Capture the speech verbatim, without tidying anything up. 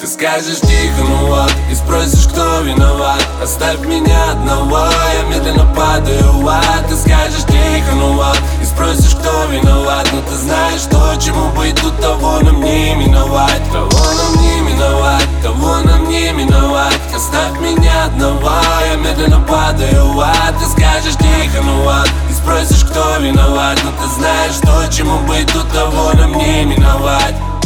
Ты скажешь тихо, ну вот, и спросишь, кто виноват. Оставь меня одного, я медленно падаю в ад. Ты скажешь тихо, ну вот, и спросишь, кто виноват. Но ты знаешь, что чему быть, тут того нам не миновать. Того нам не миновать, того нам не миновать. Оставь меня одного, я медленно падаю в ад. Ты скажешь тихо, ну вот, и спросишь, кто виноват. Но ты знаешь, что чему быть, тут того нам не миновать.